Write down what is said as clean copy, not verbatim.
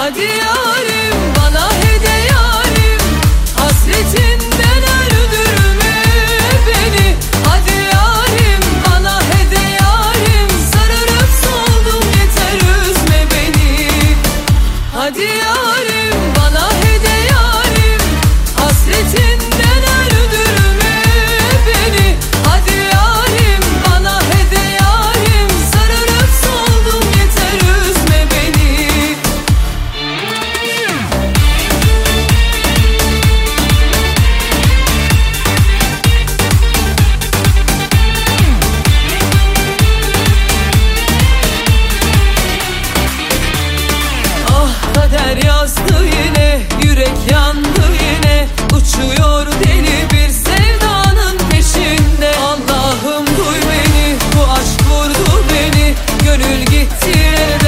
Hadi yarim bana hede yarim, hasretinden öldürme beni. Hadi yarim bana hede yarim, sararıp soldum yeter üzme beni. Hadi yarim bana hede yarim, hasretinden öldürme beni. Hadi yarim bana hede yarim, sararıp soldum yeter üzme beni. Kader yazdı yine, yürek yandı yine, uçuyor deli bir sevdanın peşinde. Allah'ım duy beni, bu aşk vurdu beni, gönül gitti elden.